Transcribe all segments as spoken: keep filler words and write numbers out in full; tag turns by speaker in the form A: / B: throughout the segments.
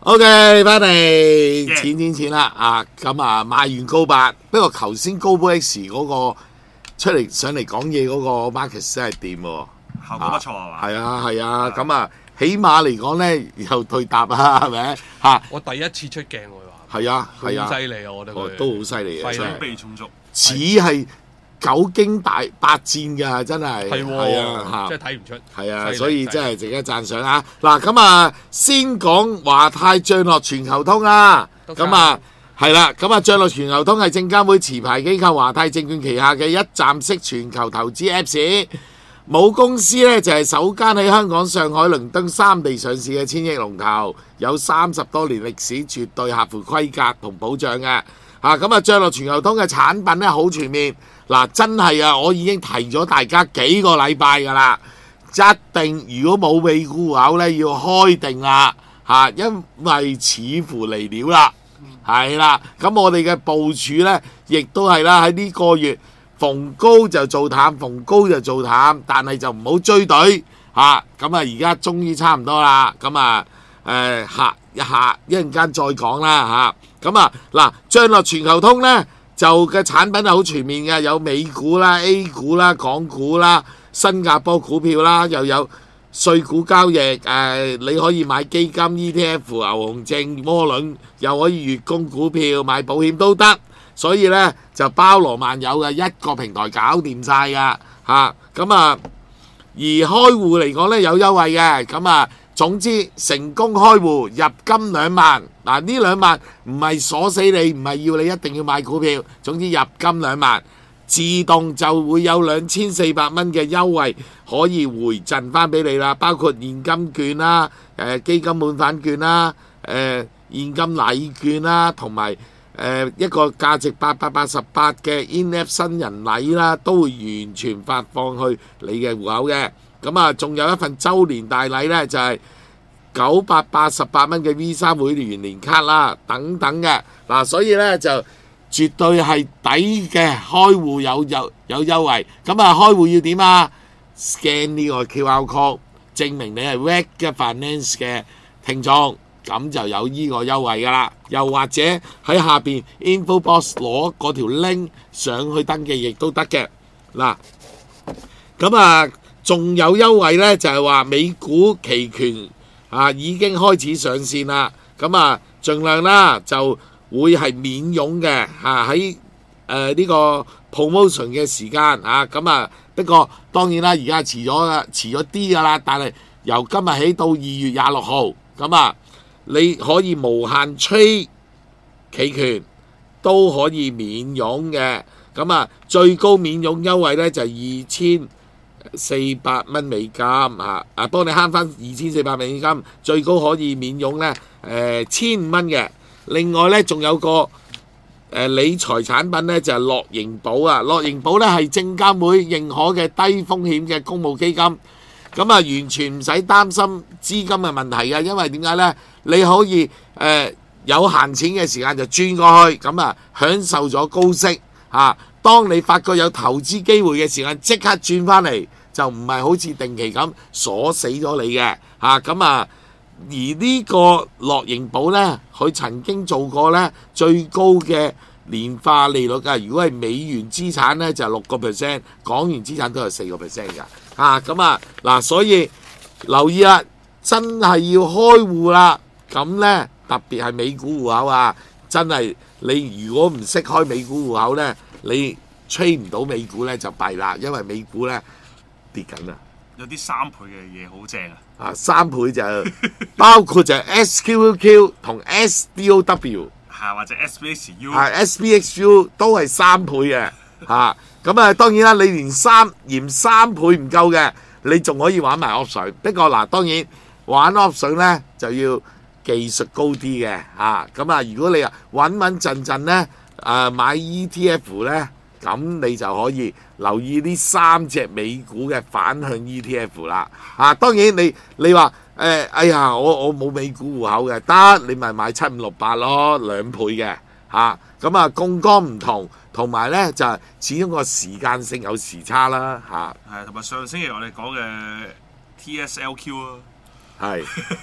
A: OK， 翻嚟錢錢錢啦啊！咁啊賣完高八，不過頭先高波 X 嗰個出嚟上嚟講嘢嗰個 Marcus 真係掂喎，
B: 效果不錯係嘛？
A: 係啊係啊，咁啊起碼嚟講咧又對答啊，係咪嚇？
C: 我第一次出鏡喎，
A: 係啊係啊，
C: 好犀利啊！我覺得佢
A: 都好犀利嘅，
C: 準
B: 備充足，
A: 似係久經大百戰㗎，真係
C: 係
A: 係啊嚇，
C: 真係睇唔出。
A: 係啊，所以真係值得讚賞啊！嗱，咁啊，先講華泰漲落全球通啦，咁啊係啦，咁啊漲落全球通係證監會持牌機構華泰證券旗下嘅一站式全球投資 Apps， 母公司呢就係首間喺香港、上海、倫敦三地上市嘅千億龍頭，有三十多年歷史，絕對合乎規格同保障嘅。啊，咁啊漲落全球通嘅產品呢好全面。嗱，真係啊！我已經提咗大家幾個禮拜㗎啦，一定如果冇美股戶口咧，要開定啦嚇，因為似乎嚟了啦，係啦。咁我哋嘅部署咧，亦都係啦，喺呢個月逢高就做淡，逢高就做淡，但係就唔好追隊嚇。咁啊，而家終於差唔多啦，咁啊誒下一下一陣間再講啦嚇。咁啊嗱，漲落全球通咧。就嘅產品係好全面嘅，有美股啦、A 股啦、港股啦、新加坡股票啦，又有稅股交易，誒、呃、你可以買基金、E T F、牛熊證、窩輪，又可以月供股票、買保險都得，所以呢，就包羅萬有嘅一個平台搞掂晒噶嚇，咁啊而開戶嚟講呢，有優惠嘅，咁啊總之成功開戶入金兩萬，嗱呢兩萬唔係鎖死你，唔係要你一定要買股票，總之入金兩萬，自動就會有兩千四百蚊嘅優惠可以回贈翻俾你啦，包括現金券啦、誒、呃、基金滿返券啦、誒、呃、現金禮券啦，同埋誒一個價值八百八十八嘅 In-App 新人禮啦，都會完全發放去你嘅戶口嘅。咁啊，仲有一份周年大禮呢，就係九百八十八蚊嘅 Visa 會員年卡啦，等等嘅嗱，所以呢，就絕對係抵嘅，開戶有有有優惠。咁啊，開戶要點啊 ？scan 呢個 Q R code， 證明你係 Regular Finance 嘅聽眾，咁就有呢個優惠噶啦。又或者喺下邊 info box 攞嗰條 link 上去登記亦都得嘅嗱。咁啊〜仲有優惠呢，就係話美股期權啊已經開始上線啦，咁啊盡量啦就會係免佣嘅嚇，喺誒呢個 promotion 嘅時間啊，咁啊不過當然啦，而家遲咗啦，遲咗啲噶啦，但係由今日起到二月廿六號，咁啊你可以無限 trade 期權都可以免佣嘅，咁啊最高免佣優惠呢，就係二千四百蚊美金啊！啊，幫你慳翻二千四百美金，最高可以免佣咧誒千五蚊嘅。另外咧，仲有個誒、呃、理財產品咧，就係樂盈保啊！樂盈保咧係證監會認可嘅低風險嘅公募基金，咁啊完全唔使擔心資金嘅問題嘅，因為點解咧？你可以誒、呃、有閒錢嘅時間就轉過去，咁啊享受咗高息啊！當你發覺有投資機會嘅時間，即刻轉翻嚟，就唔係好似定期咁鎖死咗你嘅嚇咁啊！而呢個樂盈保呢，佢曾經做過呢最高嘅年化利率㗎。如果係美元資產呢，就係六個 percent， 港元資產都係四個 percent 㗎嚇咁啊嗱，所以留意啦，真係要開戶啦。咁呢，特別係美股戶口啊，真係你如果唔識開美股戶口呢，你吹唔到美股咧就弊啦，因為美股咧跌緊啦。
B: 有啲三倍嘅嘢好正啊！
A: 啊，三倍就包括就係 S Q Q 同 S D O W，
B: 係或者 S B X U，
A: 係 S B X U 都係三倍嘅嚇。咁啊，當然啦，你連三嫌三倍唔夠嘅，你仲可以玩埋 option。不過嗱，當然玩 option 咧就要技術高啲嘅嚇。咁啊，如果你啊穩穩陣陣咧。誒、啊、買 E T F 呢，咁你就可以留意呢三隻美股嘅反向 E T F 啦。啊，當然你你話誒、呃，哎呀，我我冇美股戶口嘅，得你咪買七五六八咯，兩倍嘅嚇。咁啊，槓桿唔同，同埋呢就係始終個時間性有時差啦嚇。
B: 係同埋上星期我哋講嘅 T S L Q 啊，
A: 係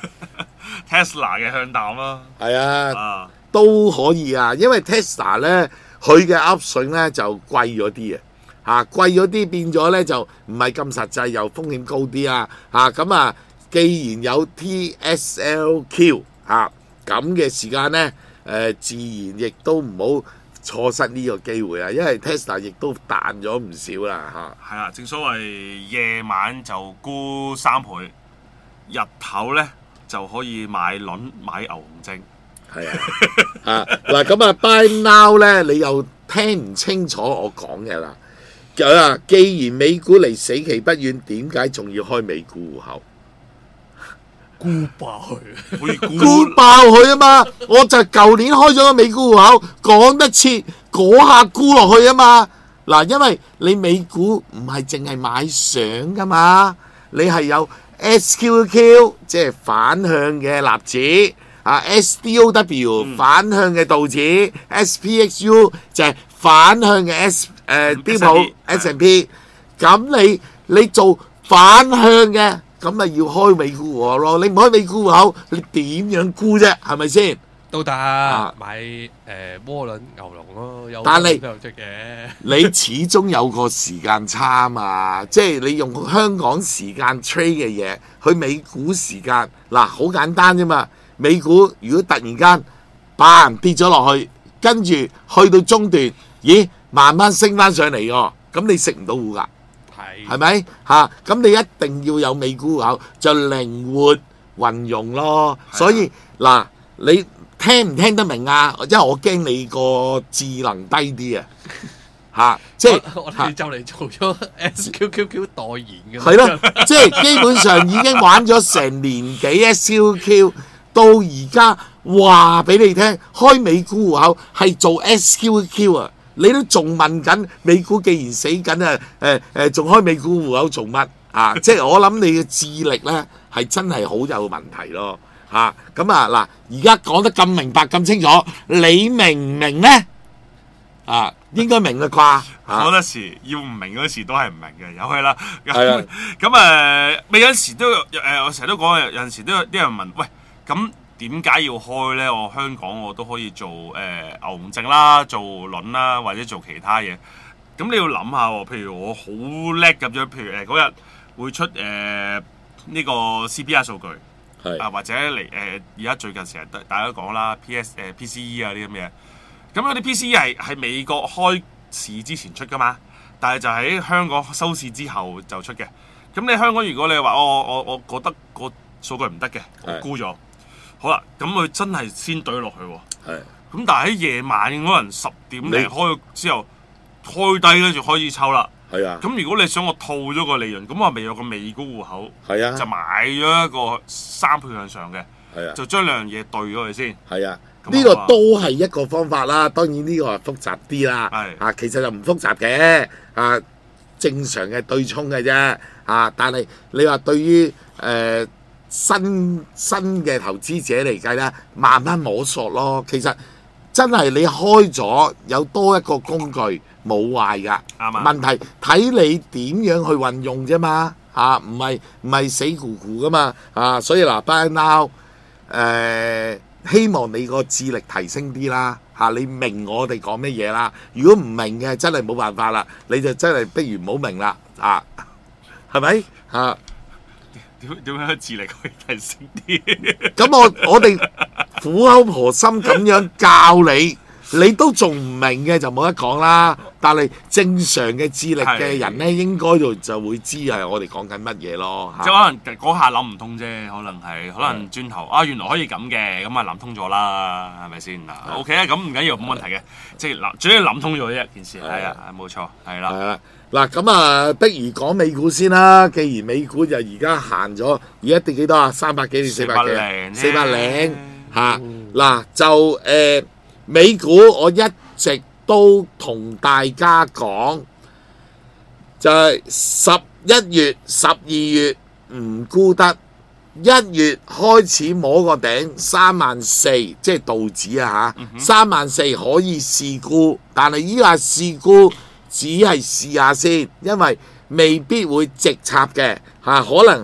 B: Tesla 嘅向膽啦。
A: 係啊，
B: 啊，
A: 都可以啊，因為 Tesla 咧佢嘅 option 咧就貴咗啲啊。嚇貴咗啲變咗咧就唔係咁實際，又風險高啲啊！嚇咁啊，既然有 T S L Q 嚇咁嘅時間咧，誒、呃、自然亦都唔好錯失呢個機會啊！因為 Tesla 亦都彈咗唔少啦嚇。
B: 係啊，正所謂夜晚就沽三倍，日頭咧就可以買輪買牛熊證。
A: 係啊，啊嗱咁啊 ，Buy Now 咧你又聽唔清楚我講嘅啦。啊！既然美股離死期不遠，點解仲要開美股戶口？
C: 沽爆佢，
B: 可以沽
A: 沽爆佢啊嘛！我就舊年開咗個美股戶口，講得切嗰下沽落去啊嘛！嗱，因為你美股唔係淨係買上噶嘛，你係有 S Q Q 即係反向嘅納指啊 ，S D O W、嗯、反向嘅道指 ，S P X U 就係反向嘅 S。誒標普 S and P， 咁你你做反向嘅，咁咪要開美股戶口咯。你唔開美股戶口，你點樣沽啫？係咪先？
C: 都得、啊、買誒窩輪牛龍咯，有
A: 但係
C: 都有出嘅。
A: 你始終有個時間差嘛，即係你用香港時間 trade 嘅嘢，去美股時間嗱好簡單啫嘛。美股如果突然間嘭跌咗落去，跟住去到中段，咦？慢慢升翻上嚟喎，咁你食唔到糊㗎，係係咪嚇？咁你一定要有美股戶口，就靈活運用咯。所以嗱，你聽唔聽得明啊？因為我驚你個智能低啲啊嚇，即係
C: 我哋就嚟做咗 S Q Q Q 代言嘅，
A: 係咯，即係基本上已經玩咗成年幾 S Q Q， 到而家話俾你聽，開美股戶口係做 S Q Q 啊！你都仲問緊美股，既然死緊啊！誒誒，仲開美股戶口做乜啊？即係我諗你嘅智力咧係真係好有問題咯嚇！咁啊嗱，而家講得咁明白咁清楚，你明唔明咧？啊，應該明啦啩？
B: 好多時要唔明嗰時都係唔明嘅，由佢啦。
A: 係啊。
B: 咁誒，咪有陣時都有誒，我成日都講有陣時都有啲人問，喂咁。點解要開呢？我香港我都可以做誒、呃、牛熊證啦，做輪啦，或者做其他嘢。咁你要諗下喎，譬如我好叻咁樣，譬如誒嗰日會出誒呢、呃這個 C P I 數據，
A: 係
B: 啊或者嚟誒而家最近成日大家講啦 P S 誒、呃、P C E 啊啲咁嘢。咁嗰啲 P C E 係喺美國開市之前出噶嘛，但係就喺香港收市之後就出嘅。咁你香港如果你話我我我覺得個數據唔得嘅，我沽咗。好啦，咁佢真係先懟落去喎。
A: 係。
B: 咁但係喺夜晚嗰陣十點零開之後開低咧就開始抽啦。
A: 係啊。
B: 咁如果你想我套咗個利潤，咁我咪有個美股戶口。
A: 係啊。就
B: 買咗一個三倍向上嘅。係啊。就將兩樣嘢對咗佢先。
A: 係啊。呢個都係一個方法啦。當然呢個係複雜啲啦。係。啊，其實就唔複雜嘅。啊，正常嘅對沖嘅啫。啊，但係你話對於誒。呃新新嘅投資者嚟計咧，慢慢摸索咯。其實真係你開咗有多一個工具冇壞㗎。啱。問題睇你點樣去運用啫嘛。嚇，唔係唔係死咕咕㗎嘛。啊，所以嗱 ，Buy Now 誒，希望你個智力提升啲啦。嚇，你明我哋講乜嘢啦？如果唔明嘅，真係冇辦法啦。你就真係不如唔好明啦。啊，係咪嚇？
B: 點點樣智力可以提升啲？
A: 咁我我哋苦口婆心咁樣教你，你都仲唔明嘅就冇得講啦。但係正常嘅智力嘅人咧，應該就就會知係我哋講緊乜嘢咯。
B: 即係可能嗰下諗唔通啫，可能係可能轉頭啊，原來可以咁嘅，咁啊諗通咗啦，係咪先啊 ？OK 啊，咁唔緊要，冇問題嘅。即係諗，主要諗通咗啫，件事係啊，冇錯，係啦。係啦。
A: 嗱咁啊，不如講美股先啦。既然美股就而家行咗，而家跌幾多啊？三百幾定四百幾？四百零嚇。嗱就誒、呃、美股，我一直都同大家講，就係十一月、十二月唔沽得，一月開始摸個頂三萬四，即係道指啊嚇，三萬四可以試沽，但係依家試沽。只係試下先，因為未必會直插嘅嚇、啊，可能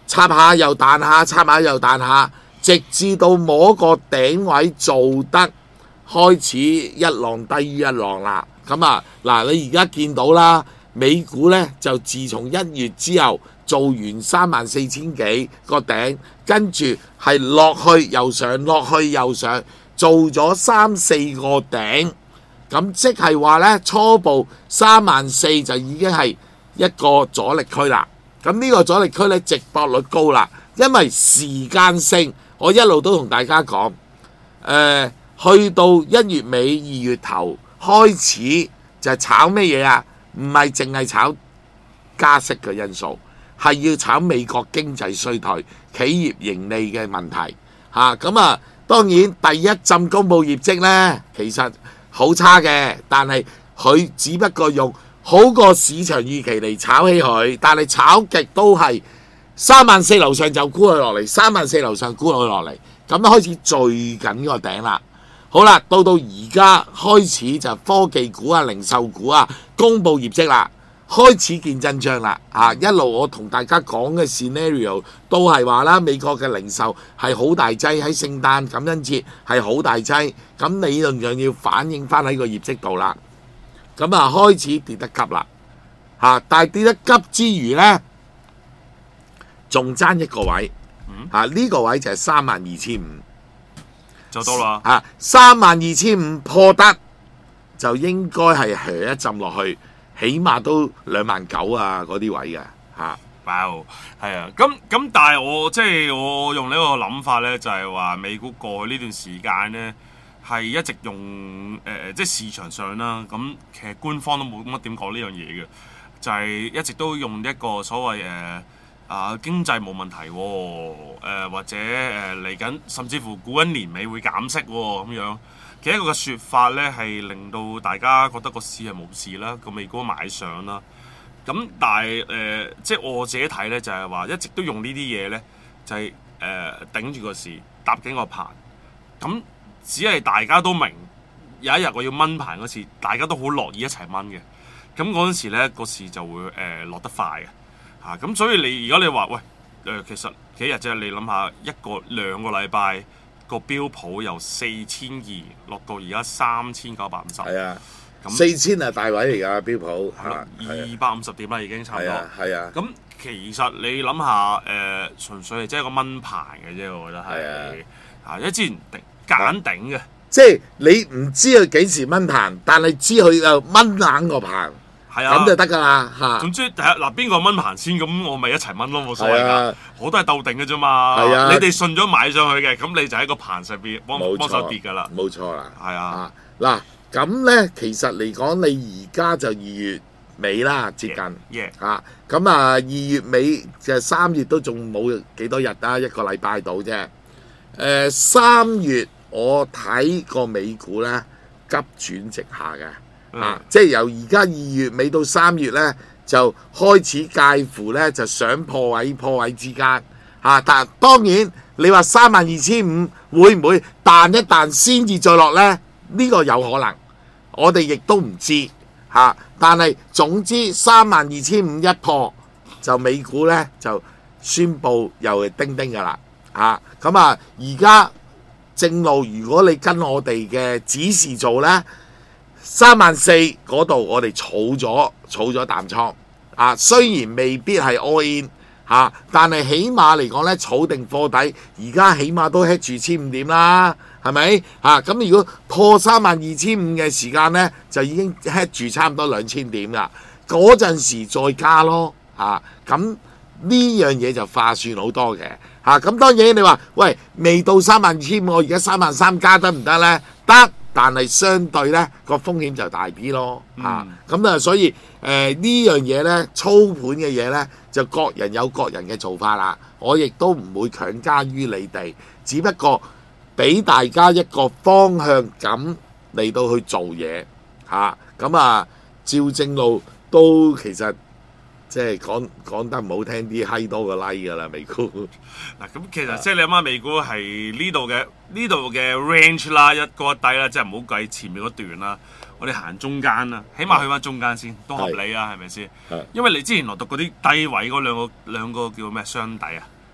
A: 插下又彈下，插下又彈下，直至到摸個頂位做得開始一浪低於一浪啦。咁啊嗱，你而家見到啦，美股呢就自從一月之後做完三萬四千幾個頂，跟住係落去又上，落去又上，做咗三四個頂，咁即係話呢，初步三萬四就已經係一個阻力區啦。咁呢個阻力區呢，值博率高啦，因為時間性，我一路都同大家講，誒、呃，去到一月尾二月頭開始就係炒咩嘢啊？唔係淨係炒加息嘅因素，係要炒美國經濟衰退、企業盈利嘅問題嚇。咁啊，當然第一陣公佈業績呢，其實好差嘅，但係佢只不過用好過市場預期嚟炒起佢，但係炒極都係三萬四樓上就沽佢落嚟，三萬四樓上沽佢落嚟，咁開始聚緊個頂啦。好啦，到到而家開始就科技股啊、零售股啊公佈業績啦，開始見真章啦嚇！一路我同大家講嘅 scenario 都係話啦，美國嘅零售係好大劑，喺聖誕感恩節係好大劑，咁理論上要反映翻喺個業績度啦。咁啊開始跌得急啦嚇，但係跌得急之餘呢，仲爭一個位嚇，呢個位就係三萬二千五。
B: 就到啦
A: 嚇，三萬二千五破得就應該係靴一浸落去，起碼都兩萬九啊嗰啲位嘅嚇。
B: 哇，係啊，咁咁但係我即係我用呢個諗法咧，就係話美股過去呢段時間咧係一直用誒、呃、即係市場上啦，咁其實官方都冇乜點講呢樣嘢嘅，就係、是、一直都用一個所謂誒。呃啊，經濟冇問題喎、哦呃，或者誒嚟緊，甚至乎估緊年尾會減息喎、哦，咁樣嘅一個嘅説法咧，係令到大家覺得個市係冇事啦，個美股買上啦。咁但係誒、呃，即係我自己睇咧，就係、是、話一直都用呢啲嘢咧，就係、是、誒、呃、頂住個市，搭緊個棚。咁只係大家都明，有一日我要掹棚嗰時，大家都好樂意一齊掹嘅。咁嗰陣時咧，個市就會誒、呃、落得快嘅。啊，咁所以你而家你話喂，誒、呃、其實幾日啫？你諗下一個兩個禮拜個標普由四千二落到而家三千九百五十，
A: 係啊，
B: 咁
A: 四千係大位嚟㗎標普，
B: 係啦，二百五十點啦已經差唔多，
A: 係啊，
B: 咁其實你諗下誒，純粹係即係個蚊棚嘅啫，我覺得係啊，因為之前頂揀頂嘅，
A: 即係你唔知佢幾時蚊棚，但係知佢就蚊冷個棚。係啊，咁就得㗎啦嚇。
B: 總之第一嗱，邊個掹棚先，咁我咪一齊掹咯，冇所謂㗎。我都係鬥定嘅啫嘛。係啊，你哋順咗買上去嘅，咁你就喺個棚上邊幫幫手跌㗎啦。
A: 冇錯啦。
B: 係啊。
A: 嗱，咁咧其實嚟講，你而家就二月尾啦，接近。
B: Yeah。
A: 嚇，咁啊二月尾就三月都仲冇幾多日啦，一個禮拜到啫。誒三月我睇個美股咧急轉直下嘅。啊！即係由而家二月尾到三月咧，就開始介乎咧就想破位破位之間嚇、啊。但當然你話三萬二千五會唔會彈一彈先至再落咧？呢、呢個有可能，我哋亦都唔知嚇、啊。但係總之三萬二千五一破，就美股咧就宣布又係叮叮㗎啦嚇。咁啊，而家正路，如果你跟我哋嘅指示做咧。三萬四嗰度我哋儲咗儲咗淡倉啊，雖然未必係 all in 嚇、啊，但係起碼嚟講咧儲定貨底，而家起碼都 hit 住千五點啦，係咪嚇？咁、啊、如果破三萬二千五嘅時間咧，就已經 hit 住差唔多兩千點啦。嗰陣時再加咯嚇，咁呢樣嘢就化算好多嘅嚇。咁、啊、當然你話喂，未到三萬二千五，我而家三萬三加得唔得咧？得。但係相對咧個風險就大啲咯嚇，咁、嗯、啊所以誒、呃、呢樣嘢咧操盤嘅嘢咧就各人有各人嘅做法啦，我亦都唔會強加於你哋，只不過俾大家一個方向咁嚟到去做嘢嚇，咁啊照正路都其實。即係講講得唔好聽啲，閪多個 like 㗎啦，美股。
B: 嗱咁其實即係你諗下，美股係呢度嘅呢度嘅 range 啦，一高一低啦，即係唔好計前面嗰段啦。我哋行中間啦，起碼去翻中間先，都合理啊，係咪先？因為你之前落到嗰啲低位嗰兩個兩個叫咩雙底啊？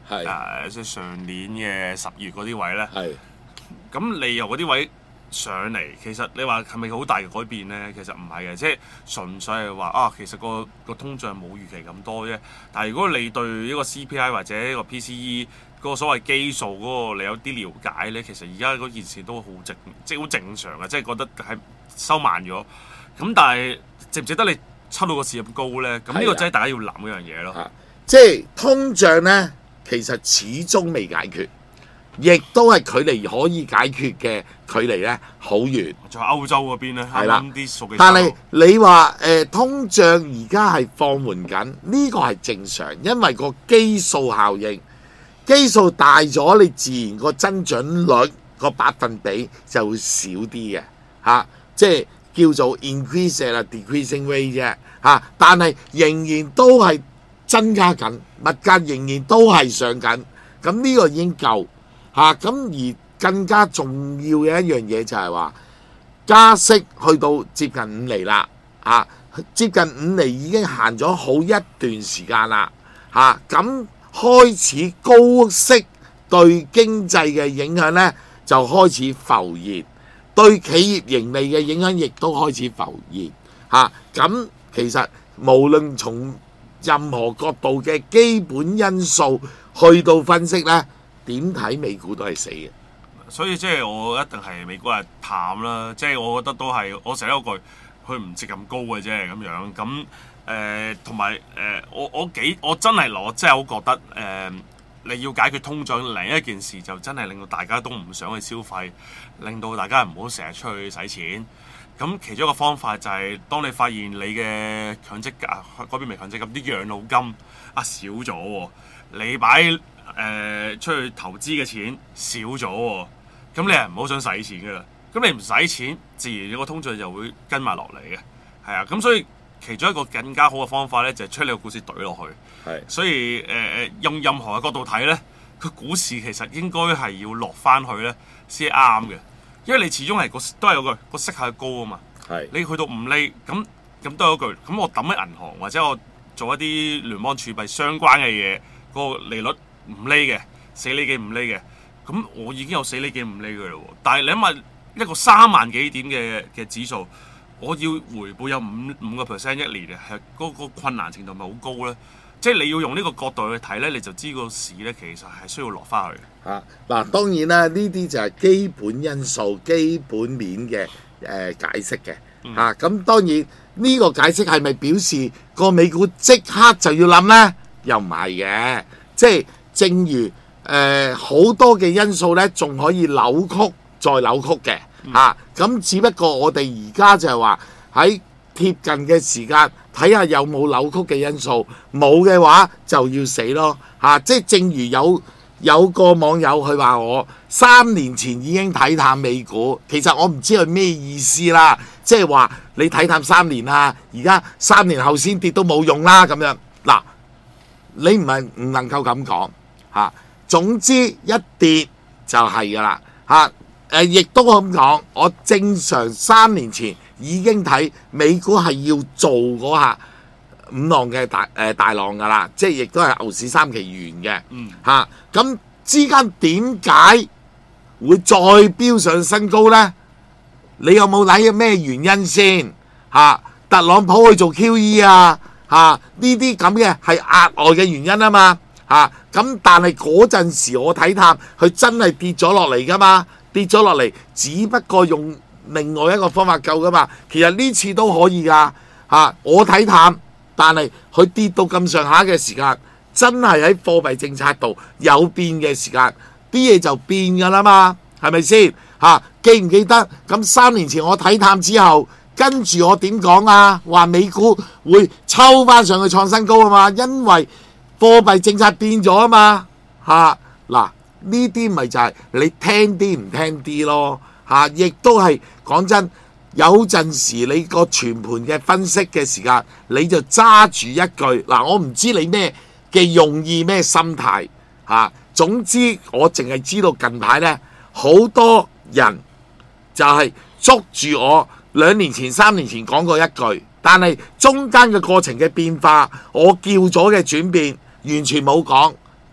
A: 係
B: 誒即係上年嘅十月嗰啲位咧。
A: 係
B: 咁你由嗰啲位上嚟，其實你話係咪好大嘅改變咧？其實唔係嘅，即係純粹係話啊，其實個個通脹冇預期咁多啫。但係如果你對呢個 C P I 或者呢個 P C E 嗰個所謂基數嗰個你有啲了解咧，其實而家嗰件事都好正，即係好正常嘅，即係覺得係收慢咗。咁但係值唔值得你抽到個市咁高咧？咁呢個真係大家要諗一樣嘢咯。
A: 啊，即係通脹咧，其實始終未解決。亦都係距離可以解決嘅距離咧，好遠。
B: 仲有歐洲嗰邊咧，
A: 係啦，
B: 啲數據。
A: 但係你話誒、呃、通脹而家係放緩緊，呢、這個係正常，因為個基數效應，基數大咗，你自然個增長率個百分比就會少啲嘅嚇，即係叫做 increase 啦 decreasing rate 啫嚇，但係仍然都係增加緊，物價仍然都係上緊，咁呢個已經夠。嚇咁、啊、而更加重要嘅一樣嘢就係話加息去到接近五厘啦，嚇、啊、接近五厘已經行咗好一段時間啦，嚇、啊、咁開始高息對經濟嘅影響呢就開始浮現，對企業盈利嘅影響亦都開始浮現，嚇咁、啊、其實無論從任何角度嘅基本因素去到分析呢。點睇美股都係死嘅，
B: 所以即係我一定係美股係淡啦。即係我覺得都係我成日嗰句，佢唔值咁高嘅啫咁樣。咁誒同埋誒，我我幾我真係攞，即係我覺得誒、呃，你要解決通脹另一件事，就真係令到大家都唔想去消費，令到大家唔好成日出去使錢。咁其中一個方法就係、是，當你發現你嘅強積金嗰邊未強積金啲養老金啊少咗喎，你擺誒、呃、出去投資嘅錢少咗喎，咁你係唔好想使錢噶啦，咁你唔使錢，自然個通脹就會跟埋落嚟嘅，係啊，咁所以其中一個更加好嘅方法咧，就係、是、將你個股市懟落去，係是，所以誒誒、呃、用任何嘅角度睇咧，個股市其實應該係要落翻去咧先啱嘅，因為你始終係個都係有個個息係高啊嘛，係是，你去到五厘，咁咁都有一句，咁我抌喺銀行或者我做一啲聯邦儲備相關嘅嘢，個利率五厘嘅，四厘幾五厘嘅，咁我已經有四厘幾五厘嘅嘞喎。但係你諗下一個三萬幾點嘅嘅指數，我要回報有五五個 percent 一年嘅，係嗰個困難程度咪好高咧？即係你要用呢個角度去睇咧，你就知個市咧其實係需要落翻去。
A: 嚇嗱、啊，當然啦，呢啲就係基本因素、基本面嘅誒、呃、解釋嘅嚇。咁、嗯啊、當然呢、呢個解釋係咪表示個美股即刻就要冧咧？又唔係嘅，即係。正如誒好、呃、多嘅因素咧，仲可以扭曲再扭曲嘅嚇，咁、啊、只不過我哋而家就係話喺貼近嘅時間睇下有冇扭曲嘅因素，冇嘅話就要死咯嚇、啊。即係正如有有個網友佢話我三年前已經睇淡美股，其實我唔知佢咩意思啦，即係話你睇淡三年啦，而家三年後先跌都冇用啦咁樣嗱，你唔係唔能夠咁講。嚇、啊，總之一跌就係噶啦嚇，誒亦都咁講，我正常三年前已經睇美股係要做嗰下五浪嘅大誒、呃、大浪噶啦，即係亦都係牛市三期完嘅，嗯嚇，咁、啊、之間點解會再飆上新高咧？你有冇睇咩原因先嚇、啊？特朗普去做 Q E 啊嚇，呢啲咁嘅係額外嘅原因啊嘛。嚇咁、啊，但係嗰陣時我睇淡，佢真係跌咗落嚟噶嘛？跌咗落嚟，只不過用另外一個方法救噶嘛。其實呢次都可以噶嚇、啊，我睇淡，但係佢跌到咁上下嘅時間，真係喺貨幣政策度有變嘅時間，啲嘢就變噶啦嘛，係咪先嚇？記唔記得咁三年前我睇淡之後，跟住我點講啊？話美股會抽翻上去創新高啊嘛，因為貨幣政策變咗啊嘛，嚇嗱呢啲咪就係你聽啲唔聽啲咯，嚇、啊、亦都係講真，有陣時你個全盤嘅分析嘅時間，你就揸住一句嗱、啊，我唔知你咩嘅用意咩心態嚇、啊，總之我淨係知道近排呢，好多人就係捉住我兩年前、三年前講過一句，但係中間嘅過程嘅變化，我叫咗嘅轉變。完全冇講，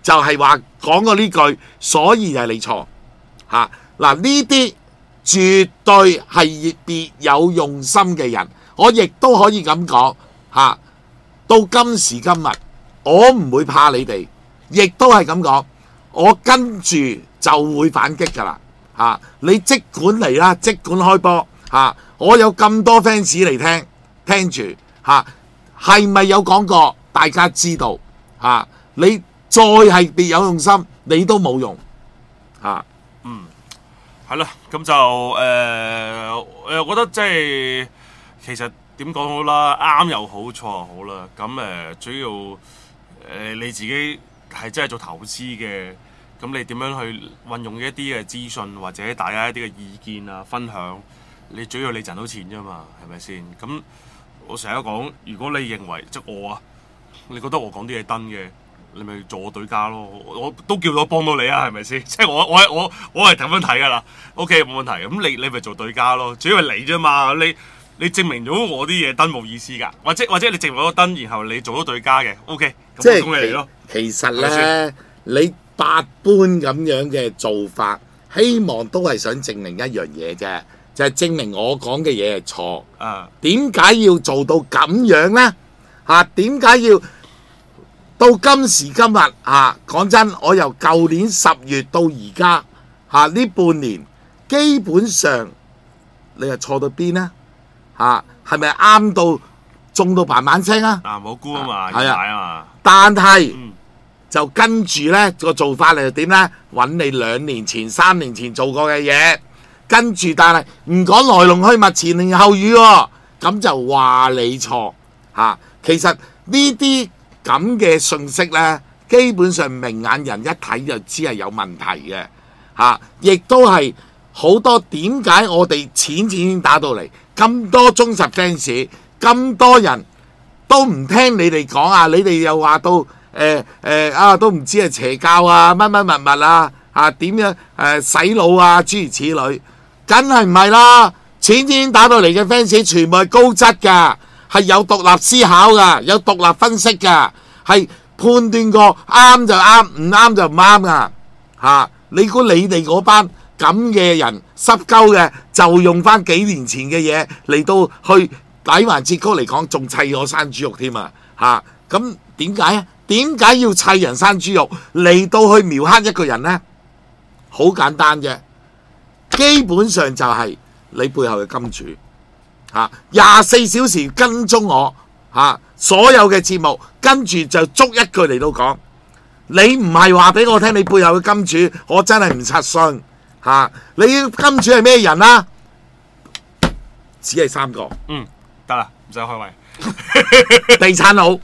A: 就係話講過呢句，所以係你錯嚇。嗱，呢啲絕對係別有用心嘅人，我亦都可以咁講嚇。到今時今日，我唔會怕你哋，亦都係咁講，我跟住就會反擊㗎啦嚇。你即管嚟啦，即管開波嚇。我有咁多 fans 嚟聽，聽住嚇，係咪有講過？大家知道嚇。你再係別有用心，你都冇用嚇。
B: 嗯，係啦，咁就誒、呃，我又覺得即係其實點講好啦，啱又好，錯又好啦。咁誒、呃，主要誒、呃、你自己係真係做投資嘅，咁你點樣去運用一啲嘅資訊或者大家一啲嘅意見啊分享，你主要你賺到錢啫嘛，係咪先？咁我成日講，如果你認為即係我啊，你覺得我講啲嘢登嘅，你咪做我對家咯，我都叫我幫到你啊，係咪先？即係我我我我係咁樣睇噶啦 ，OK 冇問題。咁你你咪做對家咯，主要係你啫嘛，你你證明咗我啲嘢登冇意思噶，或者或者你證明咗登，然後你做咗對家嘅 ，OK，
A: 即係
B: 咁恭喜你咯。
A: 其實咧，你百般咁樣嘅做法，希望都係想證明一樣嘢啫，就係、是、證明我講嘅嘢係錯。
B: 啊，
A: 點解要做到咁樣咧？嚇，點解要？到今時今日嚇，講真，我由舊年十月到而家嚇呢半年，基本上你係錯到邊呢？嚇，係咪啱到中到嘭嘭聲啊？
B: 啊冇估啊嘛，
A: 係啊
B: 買啊嘛。
A: 但係、
B: 嗯、
A: 就跟住呢個做法係點呢？揾你兩年前、三年前做過嘅嘢，跟住但係唔講來龍去脈、前言後語喎、哦，咁就話你錯嚇。其實呢啲咁嘅信息呢，基本上明眼人一睇就知係有問題嘅嚇，亦都係好多點解我哋淺淺先打到嚟，咁多忠實 fans，咁多人都唔聽你哋講啊！你哋又話到誒誒、呃呃、啊，都唔知係邪教啊，乜乜物物啊啊點樣誒、呃、洗腦啊，諸如此類，梗係唔係啦！淺淺打到嚟嘅 fans 全部係高質㗎。係有獨立思考㗎，有獨立分析㗎，係判斷過啱就啱，唔啱就唔啱㗎嚇。你估你哋嗰班咁嘅人濕鳩嘅，就用翻幾年前嘅嘢嚟到去抵環節曲嚟講，仲砌我生豬肉添啊嚇！咁點解啊？點解要砌人生豬肉嚟到去描黑一個人呢？好簡單啫，基本上就係你背後嘅金主。嚇！廿四小時跟蹤我嚇、啊，所有嘅節目跟住就捉一句嚟到講，你唔係話俾我聽你背後嘅金主，我真係唔察信嚇。你金主係咩人啊？只係三個。
B: 嗯，得啦，唔使開胃。
A: 地產佬。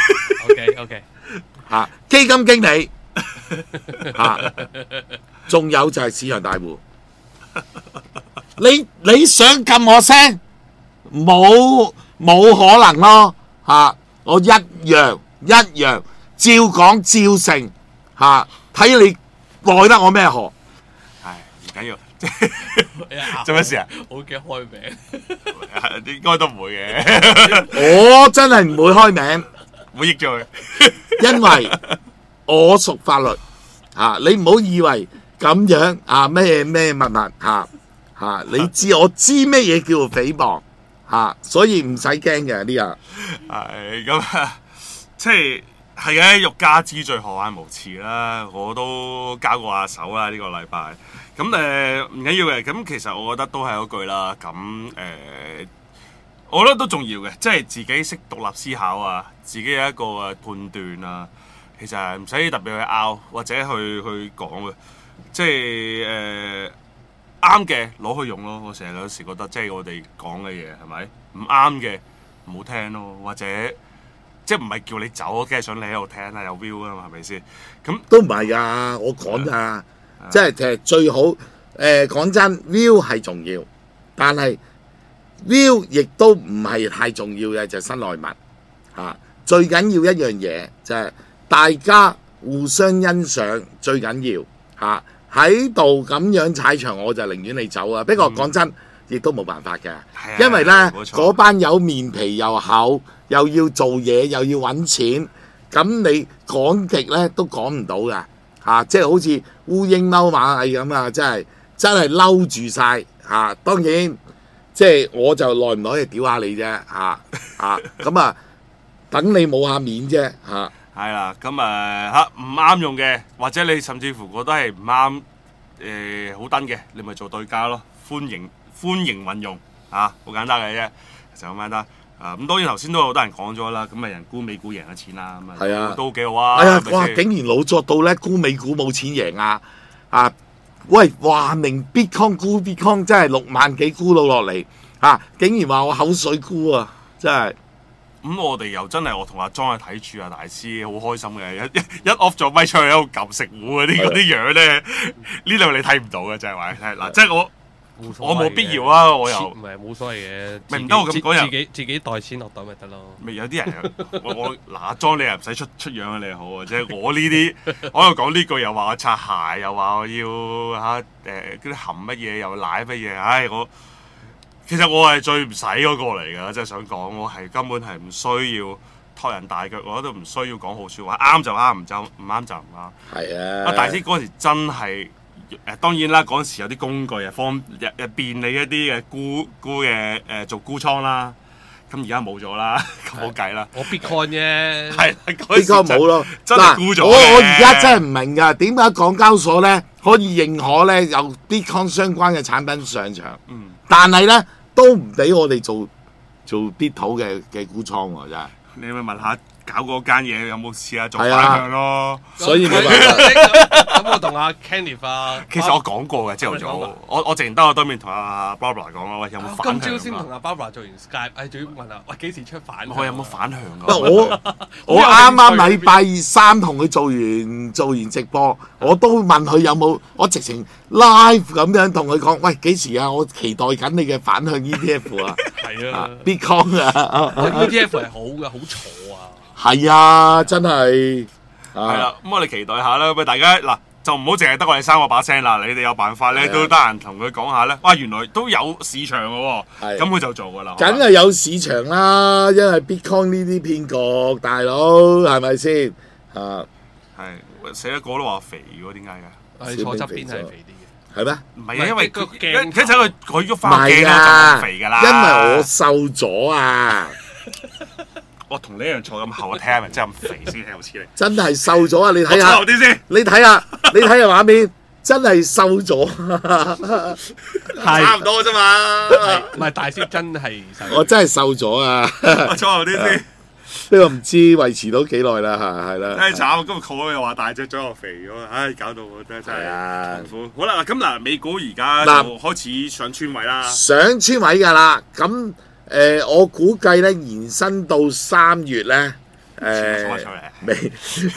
C: OK OK。
A: 嚇，基金經理。嚇，仲有就係市場大戶。你你想撳我聲？冇冇可能咯嚇、啊！我一樣一樣照講照成嚇，睇、啊、你奈得我咩何？
B: 唉，唔緊要，做咩事啊？
C: 好驚開名，
B: 應該都唔會嘅。
A: 我真係唔會開名，
B: 會益咗佢，
A: 因為我屬法律嚇、啊，你唔好以為咁樣啊咩咩物物嚇嚇，你知我知咩嘢叫做誹謗。嚇、啊，所以唔使驚嘅呢個。
B: 係咁啊，即係係嘅，欲加之罪何患無辭啦。我都交過下手啦呢、這個禮拜。咁誒唔緊要嘅。咁其實我覺得都係嗰句啦。咁誒、呃，我覺得都重要嘅，即係自己識獨立思考啊，自己有一個誒判斷啊。其實唔使特別去拗或者去去講嘅，即係誒。呃啱嘅攞去用咯，我成日有時覺得即係我哋講嘅嘢係咪唔啱嘅唔好聽咯，或者即係唔係叫你走，梗係想你喺度聽啊，有 view 啊嘛，係咪先？咁
A: 都唔係㗎，我講咋，即係其實最好誒講、呃、真 view 係重要，但係 view 亦都唔係太重要嘅，就係、新內文嚇、啊。最緊要一樣嘢就係、係、大家互相欣賞，最緊要嚇。啊喺度咁樣踩場，我就寧願你走啊！不過講真，亦都冇辦法嘅，
B: 嗯、
A: 因為呢嗰班有面皮又厚，又要做嘢，又要揾錢， 咁你講極咧都講唔到㗎嚇，即係好似烏蠅嬲螞蟻咁啊！真係真係嬲住晒嚇。當然即係我就耐唔耐嚟屌下你啫嚇嚇，咁啊等你冇下面啫嚇。
B: 係啦，咁誒嚇唔啱用嘅，或者你甚至乎覺得係唔啱誒好登嘅，你咪做對家咯，歡迎歡迎運用啊，好簡單嘅啫，就咁簡單。啊咁當然頭先都有好多人講咗啦，咁啊人沽美股贏咗錢啦，咁啊都幾好啊。
A: 哎呀，哇！竟然老作到咧沽美股冇錢贏啊！啊，喂，話明 Bitcoin 沽 Bitcoin 真係六萬幾沽到落嚟啊！竟然話我口水沽啊，真係。
B: 咁、嗯、我哋又真係我同阿莊去睇住啊，大師好開心嘅，一一一 off 咗咪出去喺度撳食糊嗰啲嗰啲樣咧，呢度你睇唔到嘅，真係話你睇嗱，即係我我冇必要啊，我又
C: 唔係冇所謂嘅，
B: 咪唔得我咁講又
C: 自己自己袋錢落袋咪得咯。
B: 咪有啲人我我嗱阿莊你又唔使出出樣啊，你好啊，即係我呢啲我又講呢句又話我擦鞋，又話我要嚇誒嗰啲含乜嘢又奶乜嘢，唉我。其實我係最唔使嗰個嚟㗎，即係想講，我係根本係唔需要托人大腳，我都唔需要講好説話，啱就啱，唔就唔啱就唔啱。係啊！啊大師嗰陣時真係誒，當然啦，嗰陣時有啲工具啊，方日日便利一啲嘅沽沽嘅誒做沽倉啦。咁而家冇咗啦，咁冇計啦。
C: 我 Bitcoin 啫，
B: 係
A: Bitcoin 冇咯。
B: 真係沽咗。
A: 我我而家真係唔明㗎，點解港交所咧可以認可咧有 Bitcoin 相關嘅產品上場？嗯。但係咧都唔俾我哋做做 Bit 土嘅嘅沽倉喎，真係。
B: 你咪問下搞嗰間嘢有冇試下做反向咯？
A: 所以冇辦法。
C: 咁我同阿 Kenneth 啊，
B: 其實我講過嘅朝頭早，我我淨得我對面同阿 Barbara 講咯，喂有冇反向？
C: 今朝先同阿 Barbara 做完 Skype，誒仲要問啊，喂幾時出反向？
B: 我有冇反向㗎？
A: 我我啱啱禮拜三同佢做完做完直播，我都問佢有冇，我直情 live 咁樣同佢講，喂幾時啊？我期待緊你嘅反向 E T F 啊！
C: 係啊
A: ，Bitcoin 啊
C: ，E T F 係好嘅，好坐啊！
A: 係啊，真係
B: 係啦，咁我哋期待下啦，喂大家嗱。就唔好淨係得我哋三個把聲啦，你哋有辦法咧，都得閒同佢講下咧。哇，原來都有市場嘅喎，咁佢就做㗎啦。
A: 梗係有市場啦，因為 Bitcoin 呢啲騙局，大佬係咪先？啊，
B: 係寫一個都話肥喎，點解嘅？
C: 係坐側邊係肥啲嘅，
A: 係咩？
B: 唔係啊，因為
C: 個鏡，
B: 其實佢佢喐翻鏡咧就冇肥㗎啦。
A: 因為我瘦咗啊！
B: 我同你一樣坐咁後，我睇下係咪真係咁肥先，好似你。
A: 真係瘦咗啊！你睇下，
B: 後啲先。
A: 你睇下，你睇下畫面，真係瘦咗。
B: 差唔多啫嘛。
C: 唔係大師真係瘦。
A: 我真係瘦咗啊！
B: 我坐後啲先。
A: 呢個唔知維持到幾耐啦嚇，係啦。
B: 唉慘！今日佢又話大隻咗又肥咗，唉搞到我真係真係辛苦。好啦，咁嗱，美股而家就開始上穿位啦。
A: 上穿位㗎啦，咁。誒、呃，我估計咧延伸到三月咧，誒、呃，美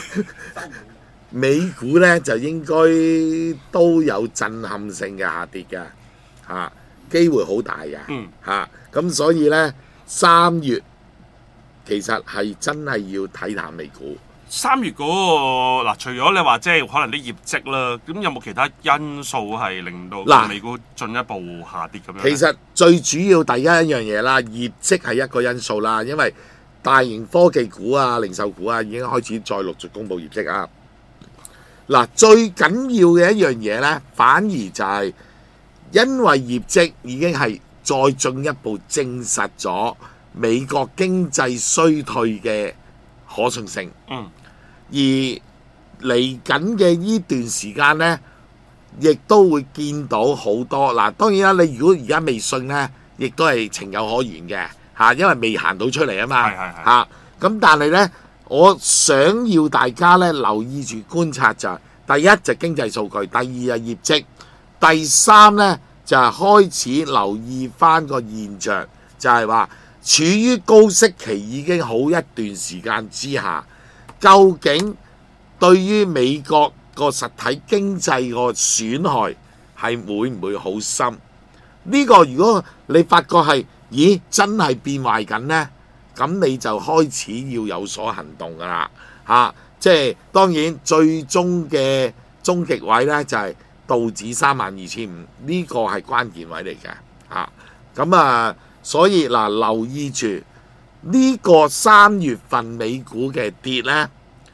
A: 美股咧就應該都有震撼性嘅下跌㗎，嚇、啊、機會好大㗎，嚇咁、啊、所以咧三月其實係真係要睇淡美股。
B: 三月嗰、那個嗱，除咗你話即係可能啲業績啦，咁有冇其他因素係令到美股進一步下跌咁樣？
A: 其實最主要第一一樣嘢啦，業績係一個因素啦，因為大型科技股啊、零售股啊已經開始再陸續公布業績啊。嗱，最緊要嘅一樣嘢咧，反而就係因為業績已經係再進一步證實咗美國經濟衰退嘅可信性。嗯。而嚟緊嘅呢段時間呢，亦都會見到好多嗱。當然啦，你如果而家未信呢，亦都係情有可原嘅嚇，因為未行到出嚟啊嘛嚇。咁但係呢，我想要大家呢留意住觀察就係、是、第一就經濟數據，第二係業績，第三呢就係、是、開始留意翻個現象，就係、是、話處於高息期已經好一段時間之下。究竟對於美國個實體經濟個損害係會唔會好深？呢個如果你發覺係，咦真係變壞緊呢？咁你就開始要有所行動㗎啦嚇！即係當然最終嘅終極位呢，就係道指三萬二千五，呢個係關鍵位嚟嘅嚇。咁啊，所以嗱留意住。呢個三月份美股嘅跌呢，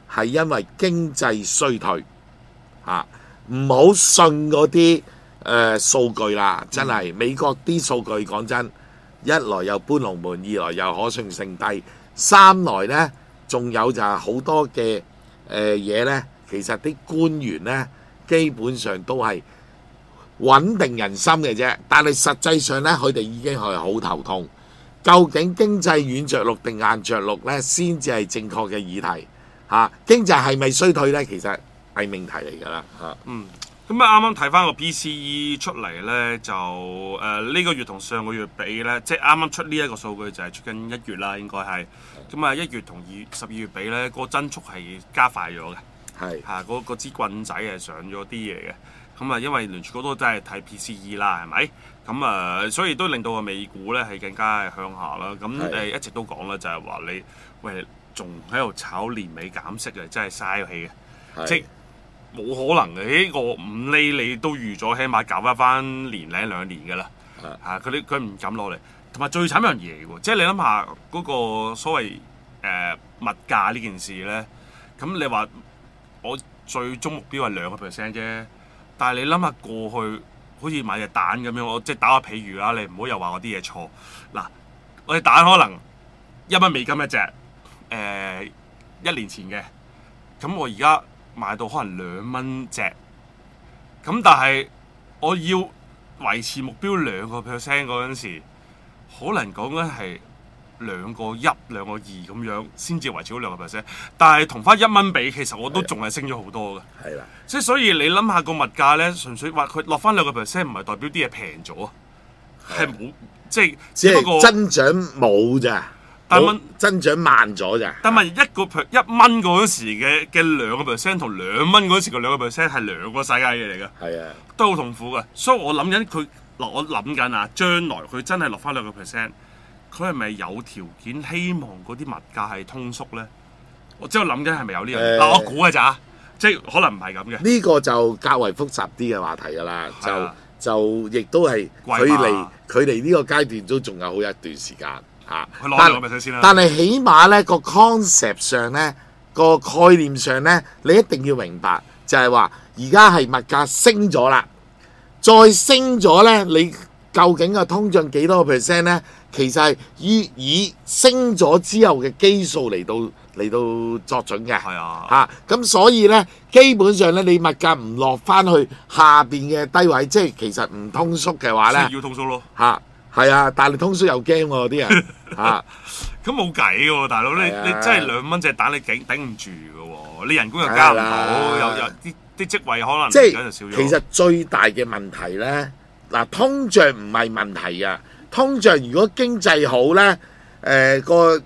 A: 係因為經濟衰退嚇，唔好信嗰啲誒數據啦，真係美國啲數據講真，一來又搬龍門，二來又可信性低，三來呢仲有就係好多嘅誒嘢呢，其實啲官員呢基本上都係穩定人心嘅啫，但係實際上呢，佢哋已經係好頭痛。究竟經濟軟着陸定硬着陸呢？先至係正確嘅議題嚇、啊。經濟係咪衰退呢？其實係命題嚟㗎啦嚇。
B: 嗯，咁啊啱啱睇翻個 P C E 出嚟呢，就誒呢、呃這個月同上個月比呢，即係啱啱出呢一個數據就係出緊一月啦，應該係。咁啊一月同二十二月比呢，個增速係加快咗嘅。
A: 係
B: 嚇，嗰嗰支棍仔係上咗啲嘢嘅。咁啊，因為聯儲局都真係睇 P C E 啦，係咪？咁啊，所以都令到個美股咧係更加係向下啦。咁誒的一直都講啦，就係話你喂仲喺度炒年尾減息嘅，真係嘥氣嘅，的即係冇可能嘅。呢個五厘你都預咗，起碼減一翻年零兩年㗎啦。嚇的，佢佢唔敢落嚟。同埋最慘一樣嘢喎，即係你諗下嗰個所謂誒、呃、物價呢件事咧，咁你話我最終目標係兩個 percent 啫。但係你諗下過去，好似買隻蛋咁樣，我即係打個譬如啦，你唔好又話我啲嘢錯。嗱，我隻蛋可能一蚊美金一隻，誒、呃、一年前嘅，咁我而家買到可能兩蚊隻，咁但係我要維持目標兩個 percent 嗰陣時，可能講緊係兩個一、兩個二咁樣先至維持到兩個 percent，但係同翻一蚊比，其實我都仲係升咗好多嘅。係啦，即係所以你諗下個物價咧，純粹話佢落翻兩個 percent，唔係代表啲嘢平咗，係冇即係只不過
A: 增長冇咋，但係增長慢咗咋。
B: 但係一個 per 一蚊嗰陣時嘅嘅兩個 percent 同兩蚊嗰時嘅兩個 percent 係兩個世界嘢嚟㗎。係啊，都好痛苦嘅。所以我諗緊佢嗱，我諗緊啊，將來佢真係落翻兩個 percent。佢係咪有條件希望嗰啲物價係通縮咧？我只係諗緊係咪有呢樣嘢？嗱、呃，我估嘅咋，即係可能唔係咁嘅。呢個就較為複雜啲嘅話題㗎啦，就、啊、就亦都係距離距離呢個階段都仲有好一段時間嚇。佢攞兩個 percent 先啦。但係起碼咧個 concept 上咧個概念上咧，你一定要明白，就係話而家係物價升咗啦，再升咗咧，你究竟個通脹幾多個 percent 咧？其實係以以升咗之後嘅基數嚟到嚟到作準嘅，係啊，嚇咁、啊、所以咧，基本上咧，你物價唔落翻去下邊嘅低位，即係其實唔通縮嘅話咧，要通縮咯，嚇係啊，但係通縮又驚喎啲人嚇，咁冇計喎，大佬你、啊、你真係兩蚊隻蛋你頂頂唔住嘅喎，你人工又加唔到，啊、又又啲啲職位可能即係少咗。其實最大嘅問題咧，嗱通脹唔係問題啊。通脹如果經濟好呢，誒、呃、個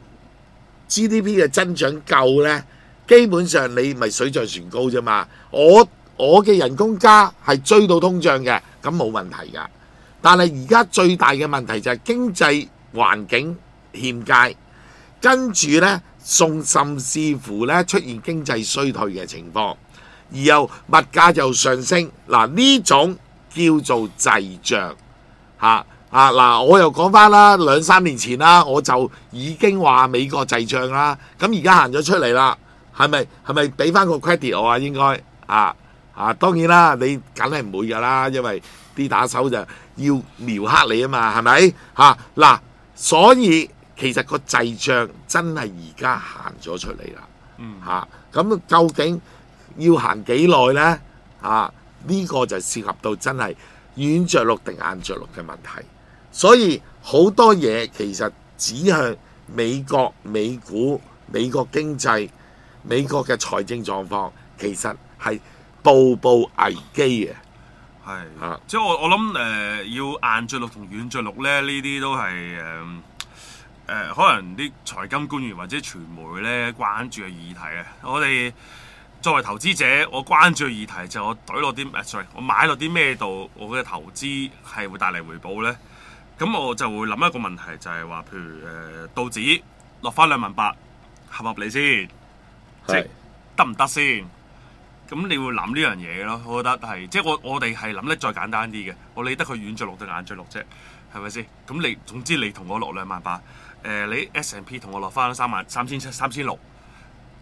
B: G D P 嘅增長夠呢，基本上你咪水漲船高啫嘛。我我嘅人工加係追到通脹嘅，咁冇問題㗎。但係而家最大嘅問題就係經濟環境欠佳，跟住呢，送甚至乎呢出現經濟衰退嘅情況，而又物價就上升。嗱呢種叫做滯脹嚇。啊嗱，我又講翻啦，兩三年前啦，我就已經話美國滯脹啦。咁而家行咗出嚟啦，係咪係咪俾翻個 credit 我啊？應該啊啊，當然啦，你梗係唔會㗎啦，因為啲打手就要瞄黑你啊嘛，係咪嚇嗱？所以其實個滯脹真係而家行咗出嚟啦，嗯嚇。咁、啊、究竟要行幾耐咧？啊呢、這個就涉及到真係軟着陸定硬着陸嘅問題。所以好多嘢其實指向美國美股、美國經濟、美國嘅財政狀況，其實係步步危機嘅。係是，啊、即係我我諗誒、呃，要硬着陸同軟着陸咧，呢啲都係誒誒，可能啲財金官員或者傳媒咧關注嘅議題啊。我哋作為投資者，我關注嘅議題就係我懟落啲誒，sorry，我買落啲咩度，我嘅投資係會帶嚟回報咧。咁我就會諗一個問題，就係話，譬如誒、呃、道指落翻兩萬八，合唔合理先？是即係得唔得先？咁你會諗呢樣嘢咯。我覺得係，即係我我哋係諗得再簡單啲嘅。我理得佢軟着陸定硬着陸啫，係咪先？咁你總之你同我落兩萬八，誒你 S and P 同我落翻三萬三千七三千六，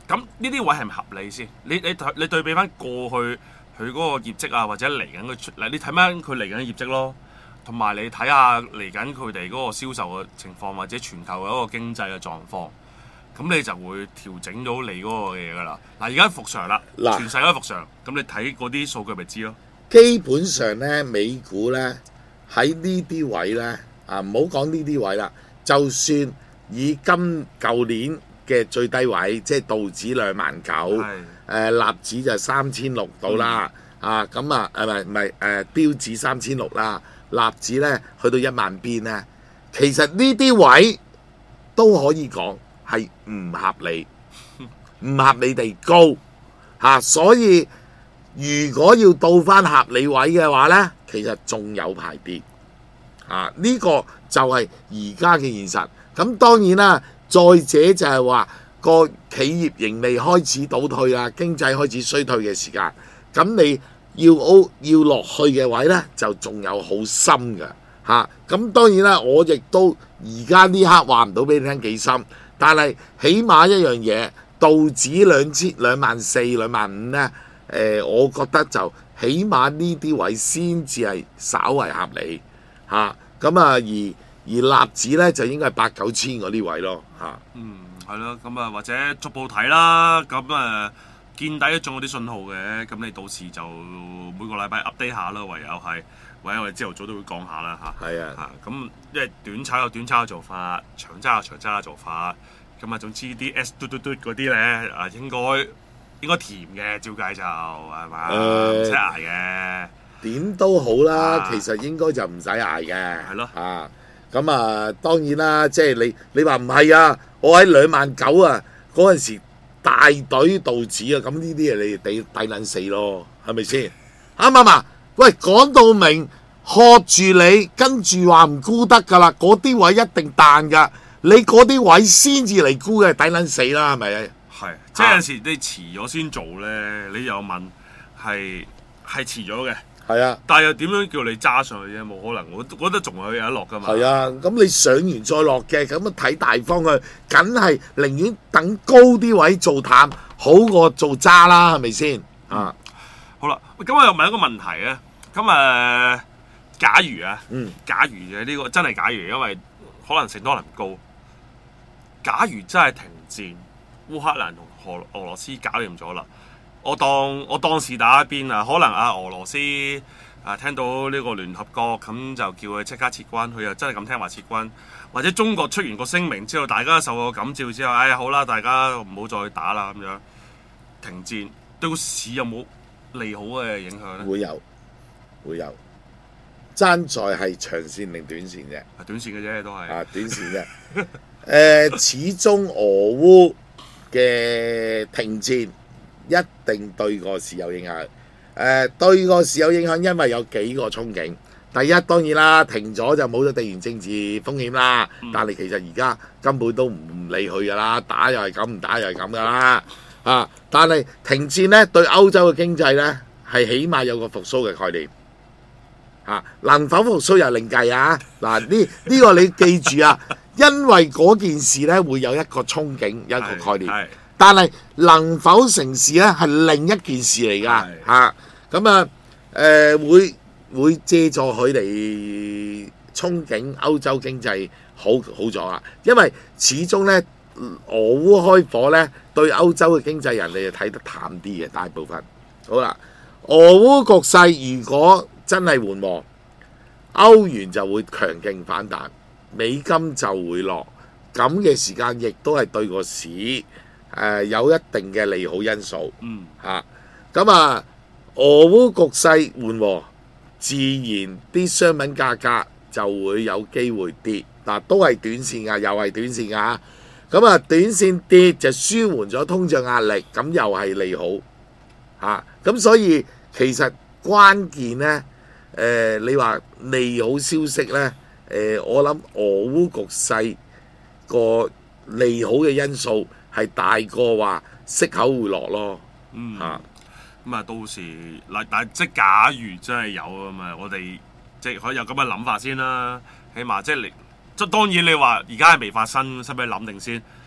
B: 咁呢啲位係咪合理先？你你你對比翻過去佢嗰個業績啊，或者嚟緊嘅出嚟，你睇翻佢嚟緊嘅業績咯，同埋你睇下嚟緊佢哋嗰個銷售嘅情況，或者全球嘅嗰個經濟嘅狀況，咁你就會調整到你嗰個嘢噶啦。嗱，而家復常啦，
A: 嗱
B: 全世界都復常，咁你睇嗰啲數據咪知咯。
A: 基本上咧，美股咧喺呢啲位咧啊，唔好講呢啲位啦，就算以今舊年嘅最低位，即係道指兩萬九，誒納指就三千六到啦，嗯、啊咁啊誒唔係唔係誒標指三千六啦，納指咧去到一萬邊咧，其實呢啲位都可以講係唔合理，唔合理地高嚇、啊，所以如果要到翻合理位嘅話咧，其實仲有排跌啊！呢、這個就係而家嘅現實。咁當然啦。再者就係話個企業盈利開始倒退啊，經濟開始衰退嘅時間，咁你要要落去嘅位呢，就仲有好深嘅嚇。咁、啊、當然啦，我亦都而家呢刻話唔到俾你聽幾深，但係起碼一樣嘢，道指兩千兩萬四兩萬五呢，誒、呃，我覺得就起碼呢啲位先至係稍為合理嚇。咁啊，啊而而納指咧就應該係八九千嗰啲位咯嚇。
B: 嗯，係咯，咁啊或者逐步睇啦，咁啊見底都仲有啲信號嘅，咁你到時就每個禮拜 update 下啦，唯有係，或者我哋朝頭早都會講下啦嚇。係啊，嚇咁因為短炒有短炒嘅做法，長揸有長揸嘅做法，咁啊總之啲 S 嘟嘟嘟嗰啲咧啊應該應該甜嘅，照計就係嘛，唔使捱嘅。
A: 點都好啦，啊、其實應該就唔使捱嘅。係咯，嚇。咁啊，當然啦，即係你你話唔係啊？我喺兩萬九啊，嗰陣時大隊道指啊，咁呢啲嘢你哋抵抵撚死咯，係咪先？啱唔啱啊？喂，講到明，喝住你，跟住話唔沽得㗎啦，嗰啲位一定彈㗎，你嗰啲位先至嚟沽嘅，抵撚死啦，係咪？
B: 係，即係有時你遲咗先做咧，你又問係係遲咗嘅。係啊，但係又點樣叫你揸上去啫？冇可能，我覺得仲係有得落㗎嘛。係啊，咁你上完再落嘅，咁樣睇大方向，梗係寧願等高啲位做淡，好過做揸啦，係咪先？啊，好啦，咁我又問一個問題啊，咁誒、呃，假如啊，嗯，假如嘅呢、呢個真係假如，因為可能性可能唔高。假如真係停戰，烏克蘭同俄俄羅斯搞掂咗啦。我當我當時打一邊啊，可能啊俄羅斯啊聽到呢個聯合國咁就叫佢即刻撤軍，佢又真係咁聽話撤軍，或者中國出完個聲明之後，大家受個感召之後，哎呀好啦，大家唔好再打啦咁樣停戰，對個市有冇利好嘅影響咧？會有，會有，爭在係長線定短線啫。係短線嘅啫，都係啊短線啫。誒、呃，始終俄烏嘅停戰。一定對個市有影響，誒、呃、對個市有影響，因為有幾個憧憬。第一當然啦，停咗就冇咗地緣政治風險啦。嗯、但係其實而家根本都唔理佢噶啦，打又係咁，唔打又係咁噶啦。啊！但係停戰咧，對歐洲嘅經濟咧係起碼有個復甦嘅概念。嚇、啊，能否復甦又另計啊！嗱，呢呢個你記住啊，因為嗰件事咧會有一個憧憬，有一個概念。但係能否成事咧，係另一件事嚟㗎嚇。咁啊，誒、呃、會會借助佢哋憧憬歐洲經濟好好咗啦。因為始終咧，俄烏開火咧，對歐洲嘅經濟人哋就睇得淡啲嘅大部分。好啦，俄烏局勢如果真係緩和，歐元就會強勁反彈，美金就會落。咁嘅時間亦都係對個市。誒、呃、有一定嘅利好因素，嗯嚇，咁啊，俄烏局勢緩和，自然啲商品價格就會有機會跌，嗱、啊、都係短線㗎，又係短線㗎，咁啊短線跌就舒緩咗通脹壓力，咁又係利好，嚇，咁、啊、所以其實關鍵咧，誒、呃、你話利好消息咧，誒、呃、我諗俄烏局勢個利好嘅因素。係大過話息口會落咯，嗯嚇，咁啊到時嗱，但係即係假如真係有啊嘛，我哋即係可以有咁嘅諗法先啦，起碼即係你即係當然你話而家係未發生，使唔使諗定先？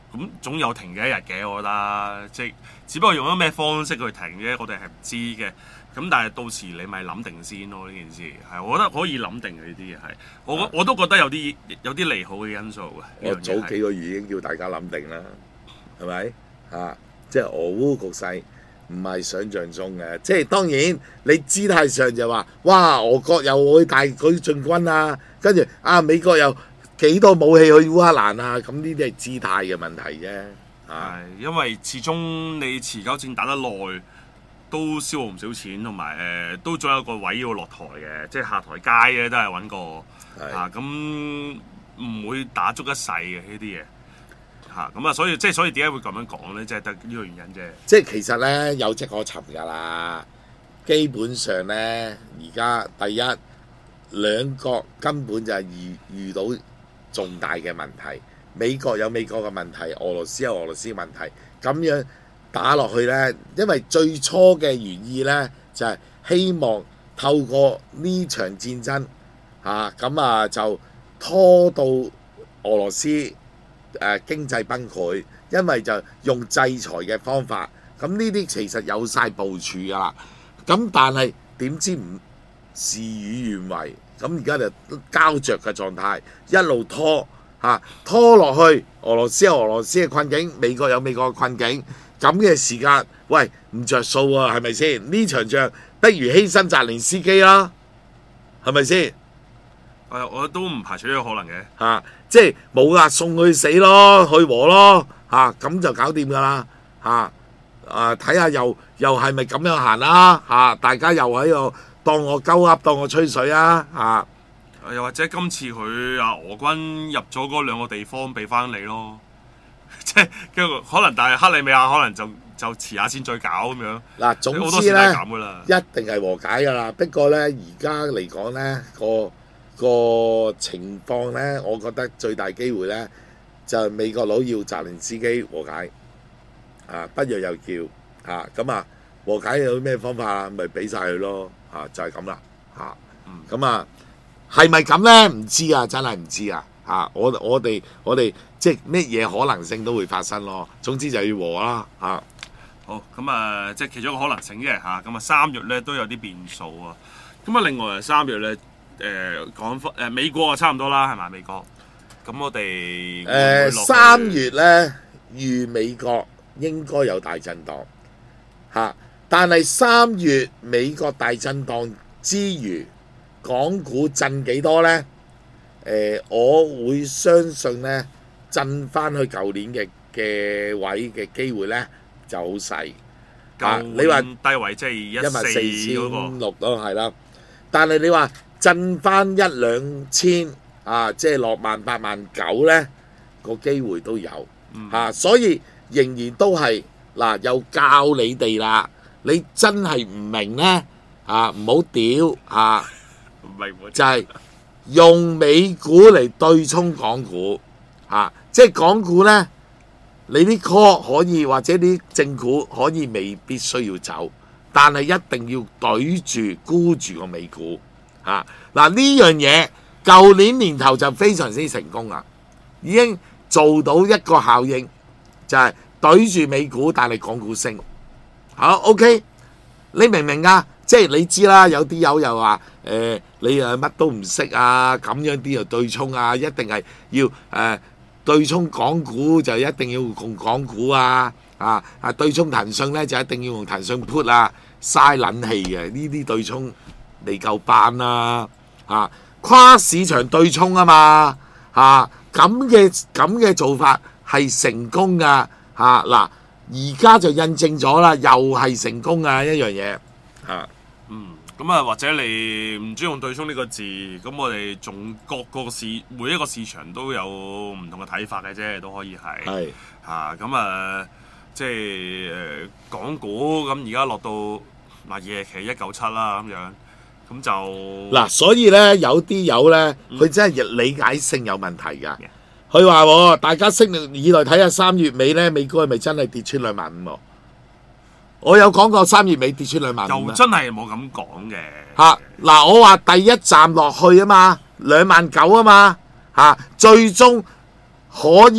B: 咁總有停嘅一日嘅，我覺得即係只不過用咗咩方式去停啫，我哋係唔知嘅。咁但係到時你咪諗定先咯，呢件事係我覺得可以諗定嘅呢啲嘢係，我、啊、我都覺得有啲有啲利好嘅因素嘅。
A: 我早幾個月已經叫大家諗定啦，係咪啊？即係俄烏局勢唔係想像中嘅，即係當然你姿態上就話哇俄國又會大舉進軍啊，跟住啊美國又幾多武器去烏克蘭啊，咁呢啲係姿態嘅問題啫。係、啊、
B: 因為始終你持久戰打得耐。都消耗唔少錢，同埋誒都仲有一個位要落台嘅，即係下台階嘅都係揾個嚇，咁唔會打足一世嘅呢啲嘢嚇，咁啊所以即係所以點解會咁樣講咧？即係得呢個原因啫。
A: 即係其實咧有跡可尋㗎啦，基本上咧而家第一兩國根本就係遇遇到重大嘅問題，美國有美國嘅問題，俄羅斯有俄羅斯嘅問題，咁樣。打落去呢，因為最初嘅原意呢，就係、是、希望透過呢場戰爭嚇，咁啊，啊就拖到俄羅斯誒、啊、經濟崩潰，因為就用制裁嘅方法，咁呢啲其實有晒部署㗎啦。咁但係點知唔事與願違，咁而家就膠着嘅狀態，一路拖嚇、啊、拖落去，俄羅斯有俄羅斯嘅困境，美國有美國嘅困境。咁嘅時間，喂唔着數啊，係咪先？呢場仗不如犧牲澤連斯基啦，係咪先？
B: 誒，我都唔排除呢個可能嘅。
A: 嚇、啊，即係冇啦，送佢死咯，去和咯，嚇、啊、咁就搞掂㗎啦，嚇啊睇下又又係咪咁樣行啦？嚇、啊，大家又喺度當我鳩噏，當我吹水啊，嚇、啊！
B: 又或者今次佢啊俄軍入咗嗰兩個地方，俾翻你咯。即係可能，但係克里米亞可能就就遲下先再搞咁樣。嗱，總之咧，
A: 一定係和解㗎啦。不過咧，而家嚟講咧，個個情況咧，我覺得最大機會咧，就係美國佬要澤連斯基和解。啊，不若又叫嚇咁啊，和解有咩方法啊？咪俾晒佢咯嚇，就係咁啦嚇。咁啊，係咪咁咧？唔知啊，真係唔知啊。嚇、啊！我我哋我哋即係咩嘢可能性都會發生咯。總之就要和啦嚇、啊。
B: 好咁啊，即係其中一個可能性啫嚇。咁啊，三月咧都有啲變數啊。咁啊，另外三月咧誒講翻誒美國啊，差唔多啦，係咪美國？咁我哋
A: 誒三月咧預美國應該有大震盪嚇、啊，但係三月美國大震盪之餘，港股震幾多咧？誒、呃，我會相信咧，震翻去舊年嘅嘅位嘅機會咧就好細。啊，你話
B: 低位即係一萬四千
A: 六咯，係啦。但係你話震翻一兩千啊，即係落萬八萬九咧，個機會都有嚇、嗯啊。所以仍然都係嗱、啊，又教你哋啦。你真係唔明咧啊，唔好屌嚇，
B: 唔明
A: 就係、是。用美股嚟對沖港股，啊，即係港股呢，你啲 call 可以或者啲正股可以未必需要走，但係一定要對住沽住個美股，啊，嗱呢樣嘢，舊年年頭就非常之成功啦，已經做到一個效應，就係對住美股，但係港股升，好 OK，你明唔明啊？即係你知啦，有啲友又話誒、呃，你誒乜都唔識啊，咁樣啲就對沖啊，一定係要誒、呃、對沖港股就一定要用港股啊，啊啊對沖騰訊咧就一定要用騰訊 put 啊，嘥撚氣嘅呢啲對沖未夠班啦，啊跨市場對沖啊嘛，啊咁嘅咁嘅做法係成功噶嚇嗱，而家就印證咗啦，又係成功啊一樣嘢嚇。
B: 嗯，咁啊，或者你唔中意用對沖呢個字，咁我哋仲各個市每一個市場都有唔同嘅睇法嘅啫，都可以係
A: 係
B: 嚇咁啊，即係誒、呃、港股咁而家落到嗱夜期一九七啦咁樣，咁就
A: 嗱，所以咧有啲友咧，佢真係理解性有問題㗎。佢話、嗯：大家拭目以來睇下三月尾咧，美股係咪真係跌穿兩萬五？我有講過三月尾跌穿兩萬五，
B: 又真係冇咁講嘅
A: 嚇。嗱，我話第一站落去啊嘛，兩萬九啊嘛嚇，最終可以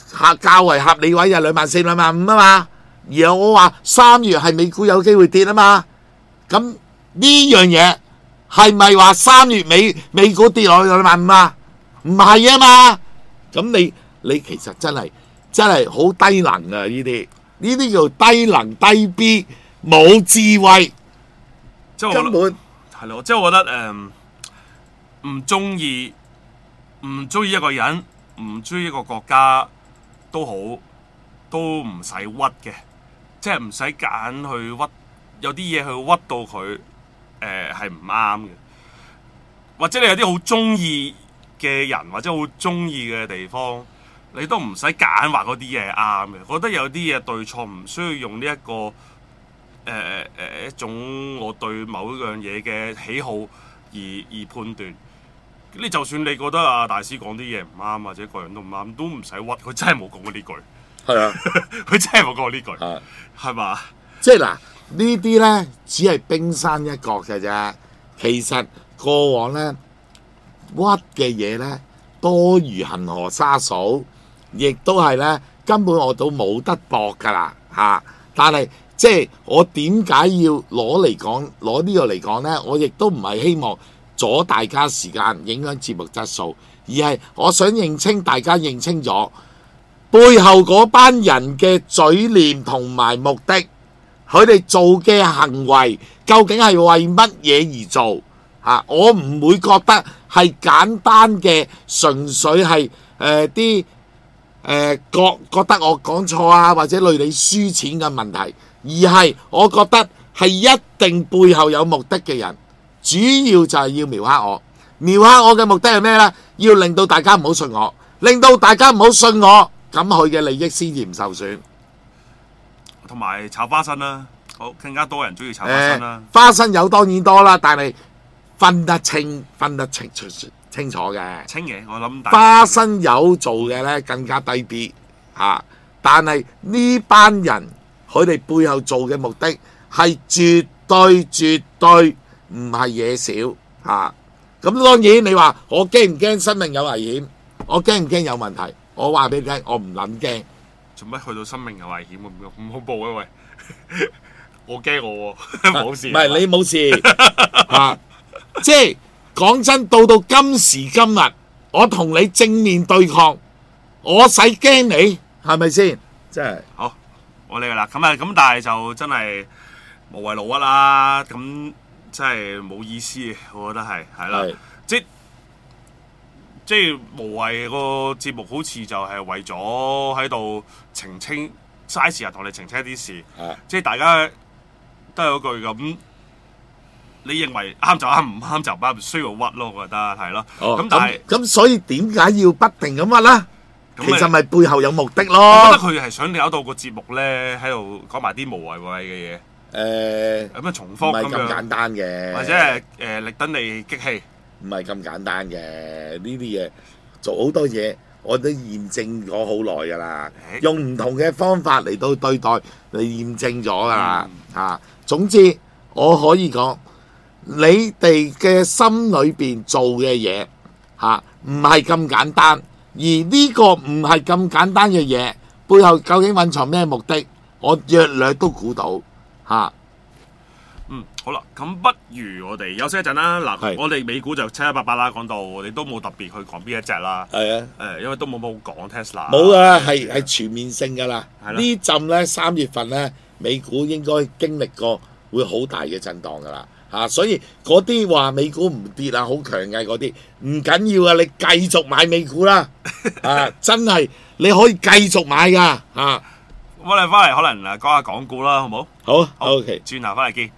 A: 合較為合理位就兩萬四、兩萬五啊嘛。而我話三月係美股有機會跌啊嘛。咁呢樣嘢係咪話三月美美股跌落去兩萬五啊？唔係啊嘛。咁你你其實真係真係好低能啊！呢啲呢啲叫低能低 B， 冇智慧，
B: 即係
A: 根本
B: 係咯。即係我覺得誒，唔中意唔中意一個人，唔中意一個國家都好，都唔使屈嘅，即係唔使揀去屈，有啲嘢去屈到佢誒係唔啱嘅，或者你有啲好中意嘅人或者好中意嘅地方，你都唔使揀話嗰啲嘢係啱嘅。我覺得有啲嘢對錯唔需要用呢、這、一個誒誒、呃呃、一種我對某一樣嘢嘅喜好而而判斷。你就算你覺得阿大師講啲嘢唔啱或者個人都唔啱，都唔使屈。佢真係冇講過呢句。係啊，佢真係冇講過呢句。係係嘛？
A: 即係嗱，呢啲咧只係冰山一角嘅啫。其實過往咧屈嘅嘢咧多如恒河沙數，亦都係咧根本我都冇得搏㗎啦嚇。但係即係我點解要攞嚟講攞呢個嚟講咧？我亦都唔係希望阻大家時間，影響節目質素，而係我想認清大家認清咗背後嗰班人嘅嘴臉同埋目的，佢哋做嘅行為究竟係為乜嘢而做？啊！我唔會覺得係簡單嘅，純粹係誒啲誒覺覺得我講錯啊，或者累你輸錢嘅問題，而係我覺得係一定背後有目的嘅人，主要就係要描黑我。描黑我嘅目的係咩呢？要令到大家唔好信我，令到大家唔好信我，咁佢嘅利益先至唔受損。
B: 同埋炒花生啦，好更加多人中意炒花生啦、
A: 呃。花生有當然多啦，但係分得清、分得清楚清楚嘅。
B: 清嘅，我諗
A: 花生友做嘅咧更加低 B 嚇、啊，但係呢班人佢哋背後做嘅目的係絕對絕對唔係嘢少嚇。咁、啊、當然你話我驚唔驚生命有危險？我驚唔驚有問題？我話俾你聽，我唔撚驚。
B: 做乜去到生命有危險咁恐怖啊？喂，我驚我喎，冇事。唔
A: 係你冇事嚇。即係講真，到到今時今日，我同你正面對抗，我使驚你係咪先？真係
B: 好，我嚟啦。咁啊，咁但係就真係無謂勞屈啦。咁真係冇意思，我覺得係係啦。即即係無謂個節目，好似就係為咗喺度澄清，嘥時間同你澄清一啲事。即係大家都係嗰句咁。你認為啱就啱，唔啱就唔啱，唔需要屈咯，我覺得係咯。咁、哦、但係
A: 咁，所以點解要不停咁屈啦？其實咪背後有目的咯。
B: 我覺得佢係想搞到個節目咧，喺度講埋啲無謂謂嘅嘢。誒、
A: 呃，
B: 咁樣重複咁樣，唔係
A: 咁簡單嘅。
B: 或者係誒力等你激氣，
A: 唔係咁簡單嘅。呢啲嘢做好多嘢，我都驗證咗好耐㗎啦。欸、用唔同嘅方法嚟到對待，你驗證咗㗎啦。嚇、嗯，總之我可以講。你哋嘅心裏邊做嘅嘢嚇，唔係咁簡單，而呢個唔係咁簡單嘅嘢，背後究竟蘊藏咩目的？我約略都估到嚇、啊。
B: 嗯，好啦，咁不如我哋休息一陣啦。嗱，我哋美股就七七八八啦，講到我哋都冇特別去講邊一隻啦。係啊，誒，因為都冇冇講 Tesla。冇
A: 啊，係係全面性㗎啦。呢陣咧三月份咧，美股應該經歷過會好大嘅震盪㗎啦。嚇、啊，所以嗰啲話美股唔跌啊，好強嘅嗰啲唔緊要啊，你繼續買美股啦，啊，真係你可以繼續買噶嚇。
B: 我哋翻嚟可能誒講下港股啦，好唔好？
A: 好，
B: 好
A: OK，
B: 轉頭翻嚟見。